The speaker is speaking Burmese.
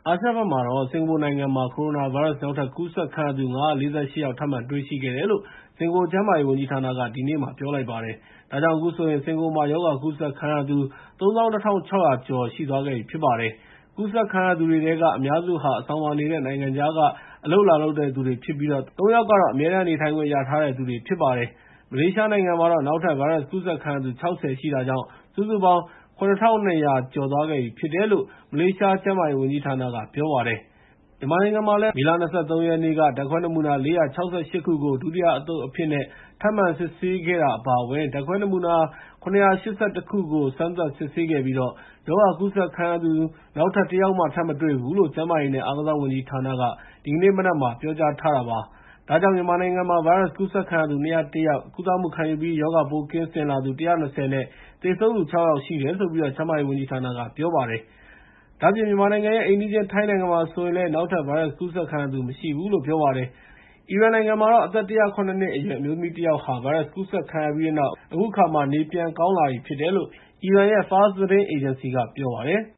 အာရှဘက်မှာတော့ စင်ကာပူနိုင်ငံမှာ ကိုရိုနာဗိုင်းရပ်စ် နောက်ထပ်ကူးစက်ခံရသူ ၅၄၈ ယောက် ထပ်မံတွေ့ရှိခဲ့တယ်လို့ စင်ကာပူကျန်းမာရေးဝန်ကြီးဌာနက ဒီနေ့မှာ ပြောလိုက်ပါတယ်။ ဒါကြောင့် အခုဆိုရင် စင်ကာပူမှာ ရောဂါကူးစက်ခံရသူ ၃၁,၆၀၀ ကျော်ရှိသွားခဲ့ပြီဖြစ်ပါတယ်။ ကူးစက်ခံရသူတွေထဲက အများစုဟာ အဆောင်မှာနေတဲ့ နိုင်ငံခြားက အလုပ်လာလုပ်တဲ့သူတွေဖြစ်ပြီး ၃ ယောက်ကတော့ အမြဲတမ်းနေထိုင်ခွင့်ရထားတဲ့သူတွေဖြစ်ပါတယ်။ မလေးရှားနိုင်ငံမှာတော့ နောက်ထပ် ဗိုင်းရပ်စ်ကူးစက်ခံရသူ ၆၀ ရှိတာကြောင့် စုစုပေါင်း ၇,၂၀၀ ကျော်သွားခဲ့ပြီဖြစ်တယ်လို့ မလေးရှားကျန်းမာရေးဝန်ကြီးဌာနက ပြောပါတယ်။ မြန်မာနိုင်ငံမှာလည်း မေလ ၂၃ ရက်နေ့က ဓာတ်ခွဲနမူနာ ၄၆၈ ခုကို ဒုတိယအသုတ်အဖြစ်နဲ့ ထပ်မံစစ်ဆေးခဲ့တာ အပါအဝင် ဓာတ်ခွဲနမူနာ ၇၈၁ ခုကို စမ်းသပ်စစ်ဆေးခဲ့ပြီး ရောဂါကူးစက်ခံရသူ နောက်ထပ် ၁ ယောက်မှ ထပ်မတွေ့ဘူးလို့ ကျန်းမာရေးနဲ့ အားကစားဝန်ကြီးဌာနက ဒီကနေ့မနက်မှာ ပြောကြားထားတာပါ။ ဒါကြောင့် မြန်မာနိုင်ငံမှာ ဗိုင်းရပ်စ်ကူးစက်ခံရသူ ၂၀၁ ယောက်၊ ကုသမှုခံယူပြီး ရောဂါပိုးကင်းစင်လာသူ ၁၂၀ နဲ့ သေဆုံးသူ ၆ ယောက်ရှိတယ်လို့ ကျန်းမာရေးဝန်ကြီးဌာနက ပြောပါတယ်။ ဒါ့အပြင် မြန်မာနိုင်ငံရဲ့ အိမ်နီးချင်း ထိုင်းနိုင်ငံမှာဆိုရင်လည်း နောက်ထပ် ဗိုင်းရပ်စ်ကူးစက်ခံရသူ မရှိဘူးလို့ ပြောပါတယ်။ အီရန်နိုင်ငံမှာတော့ အသက် ၁၀၇ နှစ်အရွယ် အမျိုးသမီးတယောက်ဟာ ဗိုင်းရပ်စ်ကူးစက်ခံရပြီးတဲ့နောက် အခုအခါမှာ နေပြန်ကောင်းလာပြီဖြစ်တယ်လို့ အီရန်ရဲ့ Fars သတင်းအေဂျင်စီက ပြောပါတယ်။